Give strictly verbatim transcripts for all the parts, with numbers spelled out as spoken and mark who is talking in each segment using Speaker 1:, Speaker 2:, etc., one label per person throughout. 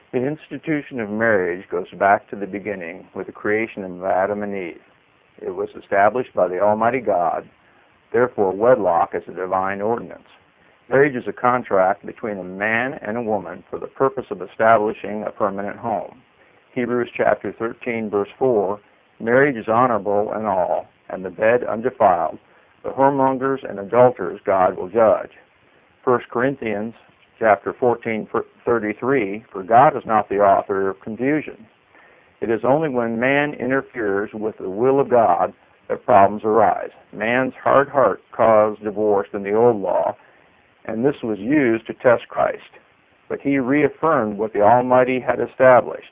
Speaker 1: The institution of marriage goes back to the beginning with the creation of Adam and Eve. It was established by the Almighty God. Therefore, wedlock is a divine ordinance. Marriage is a contract between a man and a woman for the purpose of establishing a permanent home. Hebrews chapter thirteen, verse four, marriage is honorable in all, and the bed undefiled. The whoremongers and adulterers God will judge. First Corinthians chapter fourteen, thirty-three, for God is not the author of confusion. It is only when man interferes with the will of God that problems arise. Man's hard heart caused divorce in the old law, and this was used to test Christ. But he reaffirmed what the Almighty had established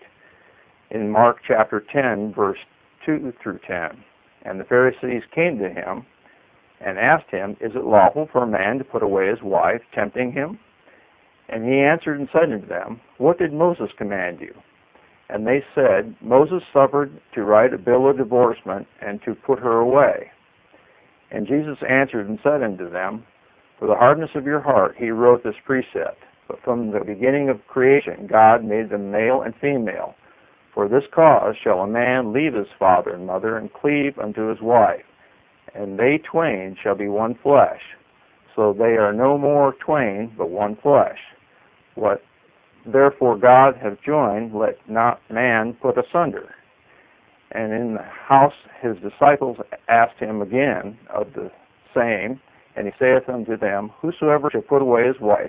Speaker 1: in Mark chapter ten, verse two through ten. And the Pharisees came to him and asked him, is it lawful for a man to put away his wife, tempting him? And he answered and said unto them, what did Moses command you? And they said, Moses suffered to write a bill of divorcement and to put her away. And Jesus answered and said unto them, for the hardness of your heart he wrote this precept. But from the beginning of creation God made them male and female. For this cause shall a man leave his father and mother and cleave unto his wife, and they twain shall be one flesh. So they are no more twain, but one flesh. What therefore God hath joined, let not man put asunder. And in the house his disciples asked him again of the same, and he saith unto them, whosoever shall put away his wife,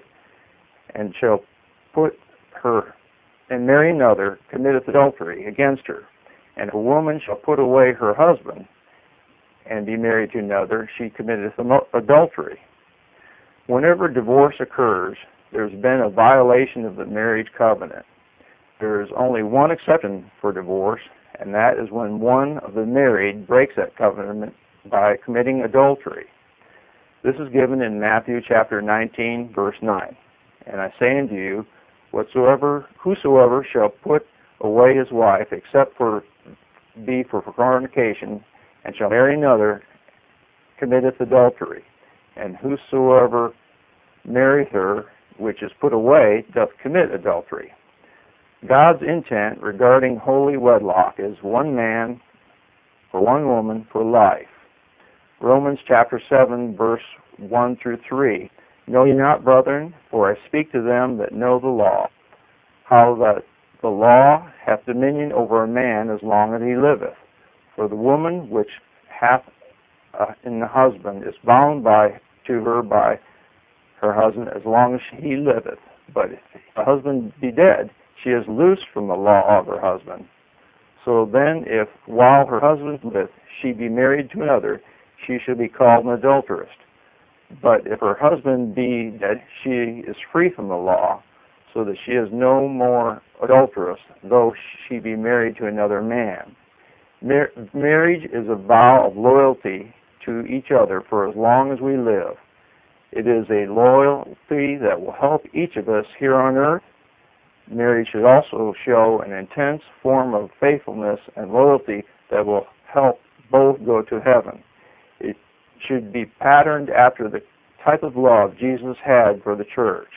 Speaker 1: and shall put her and marry another, committeth adultery against her. And if a woman shall put away her husband, and be married to another, she committeth adultery. Whenever divorce occurs, there's been a violation of the marriage covenant. There is only one exception for divorce, and that is when one of the married breaks that covenant by committing adultery. This is given in Matthew chapter nineteen, verse nine. And I say unto you, whatsoever, whosoever shall put away his wife, except for be for fornication, and shall marry another, committeth adultery. And whosoever marrieth her, which is put away, doth commit adultery. God's intent regarding holy wedlock is one man for one woman for life. Romans chapter seven, verse one through three. Know ye not, brethren, for I speak to them that know the law, how that the law hath dominion over a man as long as he liveth. For the woman which hath uh, in the husband is bound by to her by her husband as long as he liveth. But if the husband be dead, she is loosed from the law of her husband. So then, if while her husband liveth she be married to another, she shall be called an adulteress. But if her husband be dead, she is free from the law, so that she is no more adulteress, though she be married to another man. Mar- marriage is a vow of loyalty to each other for as long as we live. It is a loyalty that will help each of us here on earth. Marriage should also show an intense form of faithfulness and loyalty that will help both go to heaven. It should be patterned after the type of love Jesus had for the church.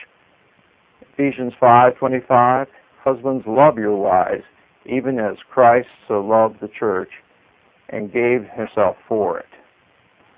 Speaker 1: Ephesians five twenty-five, husbands, love your wives, even as Christ so loved the church and gave himself for it.